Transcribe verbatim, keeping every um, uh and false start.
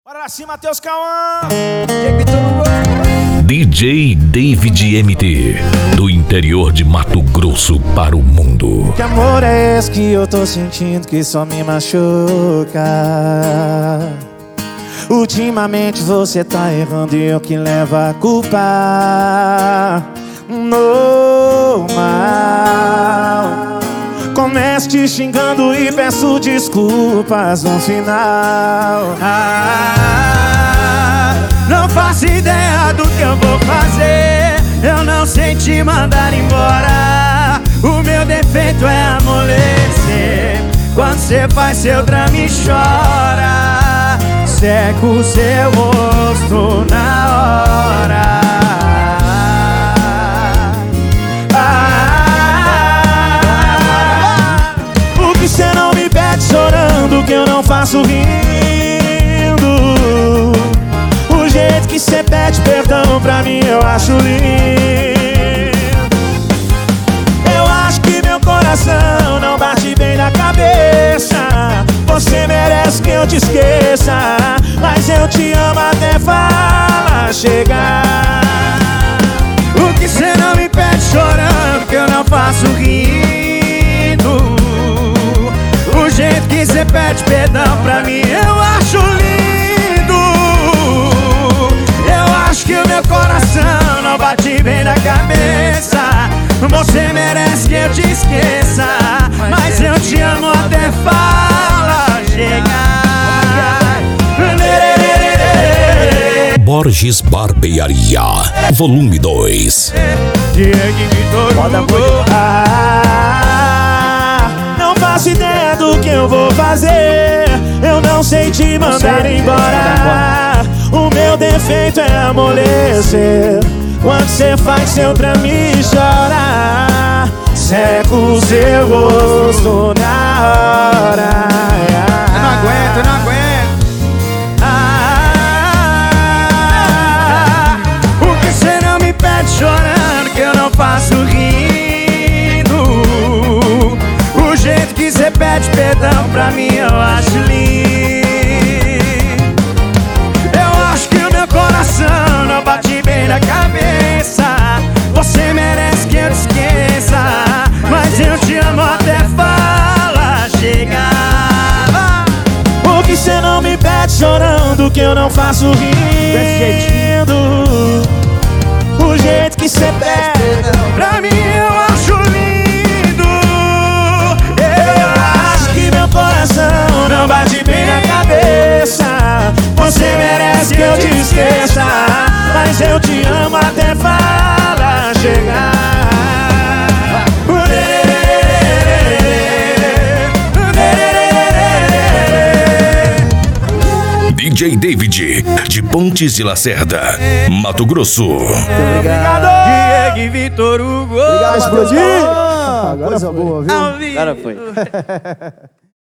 Bora lá cima, Matheus Cauã! D J David M T, do interior de Mato Grosso para o mundo. Que amor é esse que eu tô sentindo que só me machuca? Ultimamente você tá errando e eu que levo a culpa. Normal. Começo te xingando e peço desculpas no final. Ah, não faço ideia do que eu vou fazer. Eu não sei te mandar embora. O meu defeito é amolecer. Quando cê faz seu drama e chora, seca o seu rosto na hora. Cê não me pede chorando, que eu não faço rindo. O jeito que cê pede perdão pra mim eu acho lindo. Eu acho que meu coração não bate bem na cabeça. Você merece que eu te esqueça, mas eu te amo até fala chegar. O que cê não me pede chorando, que eu não faço rindo. O jeito que cê pede perdão pra mim eu acho lindo. Eu acho que o meu coração não bate bem na cabeça. Você merece que eu te esqueça, mas eu te amo até fala chegar. Borges Barbearia, volume dois. Não faço ideia do que eu vou fazer. Eu não sei te mandar embora. O meu defeito é amolecer. Quando cê faz seu drama e chora, seca o seu rosto na hora. Eu não aguento, eu não aguento. Ah, o que cê não me pede chorando, que eu não faço rindo. O jeito que cê pede perdão pra mim eu acho lindo. Eu acho que o meu coração não bate bem na cabeça. Você merece que eu te esqueça, mas eu te amo até fala chegar. O que cê não me pede chorando, que eu não faço rindo. O jeito que cê pede perdão pra mim eu acho lindo. Eu acho que meu coração não bate bem na cabeça. Você merece que eu te esqueça, mas eu te amo até fala chegar. D J David, de Pontes de Lacerda, Mato Grosso. Obrigado, Diego e Vitor Hugo. Obrigado, explodir. Agora coisa boa, viu? Agora foi.